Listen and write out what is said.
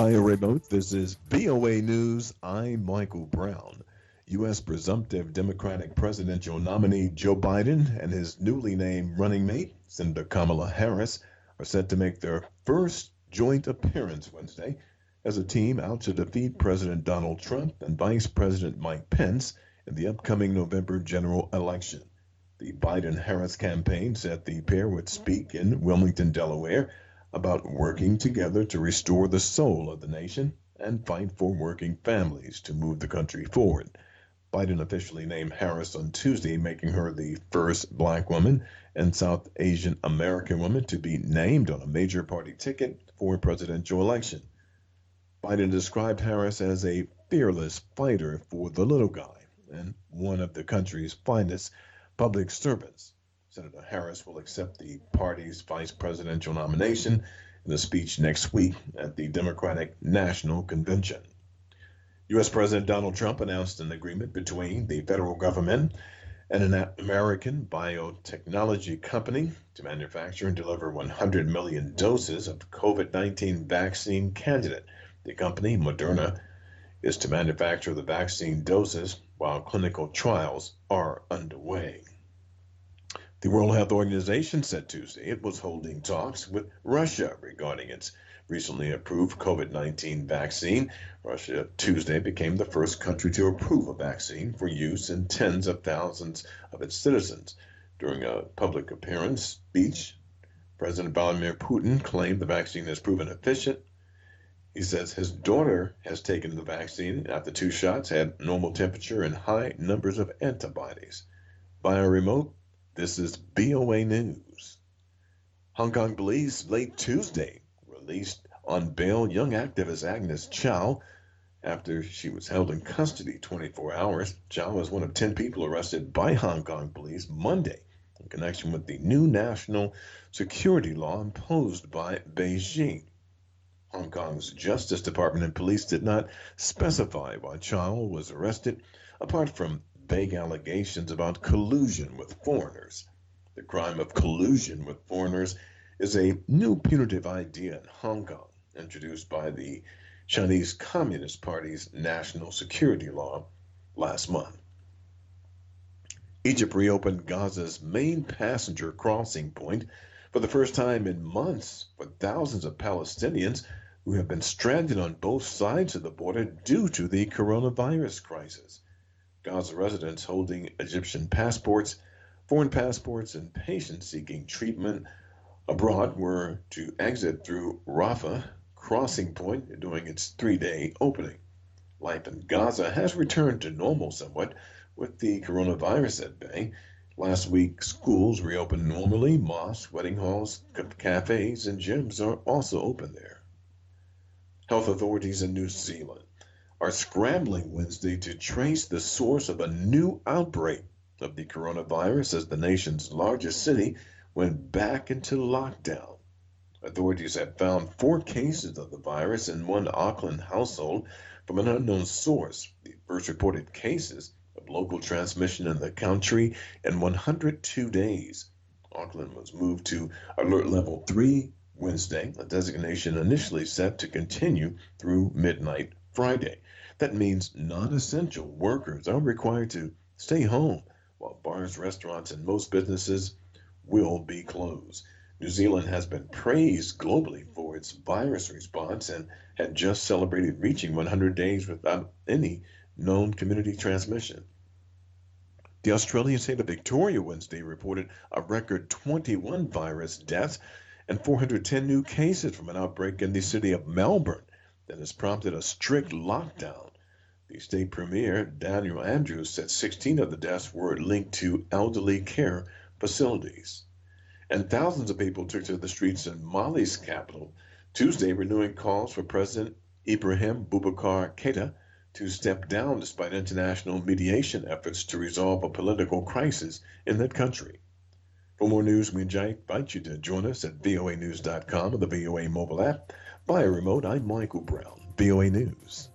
Via remote, this is VOA News. I'm Michael Brown. U.S. presumptive Democratic presidential nominee Joe Biden and his newly named running mate, Senator Kamala Harris, are set to make their first joint appearance Wednesday as a team out to defeat President Donald Trump and Vice President Mike Pence in the upcoming November general election. The Biden-Harris campaign said the pair would speak in Wilmington, Delaware, about working together to restore the soul of the nation and fight for working families to move the country forward. Biden officially named Harris on Tuesday, making her the first black woman and South Asian American woman to be named on a major party ticket for a presidential election. Biden described Harris as a fearless fighter for the little guy and one of the country's finest public servants. Senator Harris will accept the party's vice presidential nomination in a speech next week at the Democratic National Convention. U.S. President Donald Trump announced an agreement between the federal government and an American biotechnology company to manufacture and deliver 100 million doses of the COVID-19 vaccine candidate. The company, Moderna, is to manufacture the vaccine doses while clinical trials are underway. The World Health Organization said Tuesday it was holding talks with Russia regarding its recently approved COVID-19 vaccine. Russia Tuesday became the first country to approve a vaccine for use in tens of thousands of its citizens. During a public appearance speech, President Vladimir Putin claimed the vaccine has proven efficient. He says his daughter has taken the vaccine after 2 shots, had normal temperature and high numbers of antibodies. Via remote, this is VOA News. Hong Kong police late Tuesday released on bail young activist Agnes Chow after she was held in custody 24 hours. Chow was one of 10 people arrested by Hong Kong police Monday in connection with the new national security law imposed by Beijing. Hong Kong's Justice Department and police did not specify why Chow was arrested, apart from vague allegations about collusion with foreigners. The crime of collusion with foreigners is a new punitive idea in Hong Kong, introduced by the Chinese Communist Party's national security law last month. Egypt reopened Gaza's main passenger crossing point for the first time in months for thousands of Palestinians who have been stranded on both sides of the border due to the coronavirus crisis. Gaza residents holding Egyptian passports, foreign passports, and patients seeking treatment abroad were to exit through Rafah crossing point during its 3-day opening. Life in Gaza has returned to normal somewhat with the coronavirus at bay. Last week, schools reopened normally. Mosques, wedding halls, cafes, and gyms are also open there. Health authorities in New Zealand are scrambling Wednesday to trace the source of a new outbreak of the coronavirus as the nation's largest city went back into lockdown. Authorities have found 4 cases of the virus in one Auckland household from an unknown source, the first reported cases of local transmission in the country in 102 days. Auckland was moved to Alert Level 3 Wednesday, a designation initially set to continue through midnight Friday. That means non-essential workers are required to stay home, while bars, restaurants, and most businesses will be closed. New Zealand has been praised globally for its virus response and had just celebrated reaching 100 days without any known community transmission. The Australian state of Victoria Wednesday reported a record 21 virus deaths and 410 new cases from an outbreak in the city of Melbourne that has prompted a strict lockdown. The state premier, Daniel Andrews, said 16 of the deaths were linked to elderly care facilities. And thousands of people took to the streets in Mali's capital Tuesday, renewing calls for President Ibrahim Boubacar Keïta to step down despite international mediation efforts to resolve a political crisis in that country. For more news, we invite you to join us at voanews.com or the VOA mobile app. Via remote, I'm Michael Brown, VOA News.